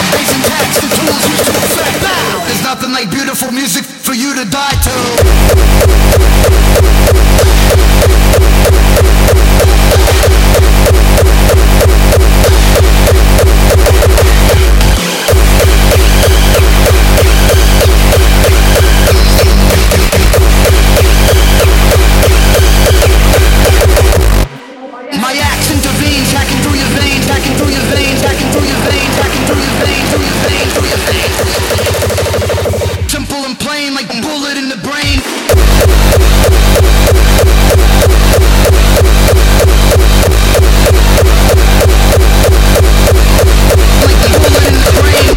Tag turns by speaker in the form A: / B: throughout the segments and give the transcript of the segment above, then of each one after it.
A: Bass and tax, the tools used to affect. There's nothing like beautiful music for you to die to. My axe intervenes, hacking through your veins, hacking through your veins, hacking through your veins, hacking through your veins, through your veins, through your veins. Simple and plain, like a bullet in the brain. Like a bullet in the brain.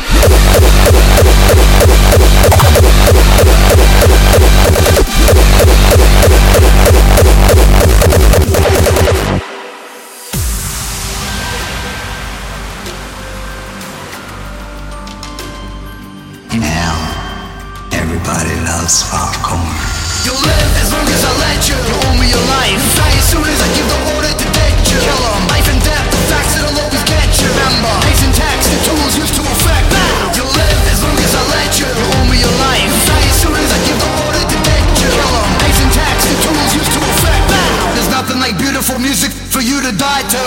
B: Everybody loves popcorn.
A: You'll live as long as I let you. You owe me your life. Die as soon as I give the order to dead you. Kill 'em. Life and death, the facts that'll always get you. Remember, bass and tax, the tools used to affect. You'll live as long as I let you. You owe me your life. Die as soon as I give the order to dead you. Kill 'em. Bass and tax, the tools used to affect. There's nothing like beautiful music for you to die to.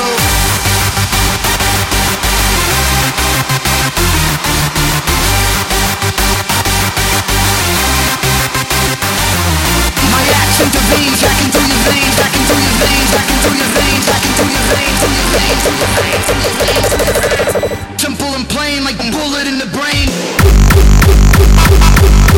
A: Intervenes, hacking through your veins, hacking through your veins, hacking through your veins, hacking through your veins, through your veins, through your veins, through your veins, through your veins. Simple and plain, like a bullet in the brain.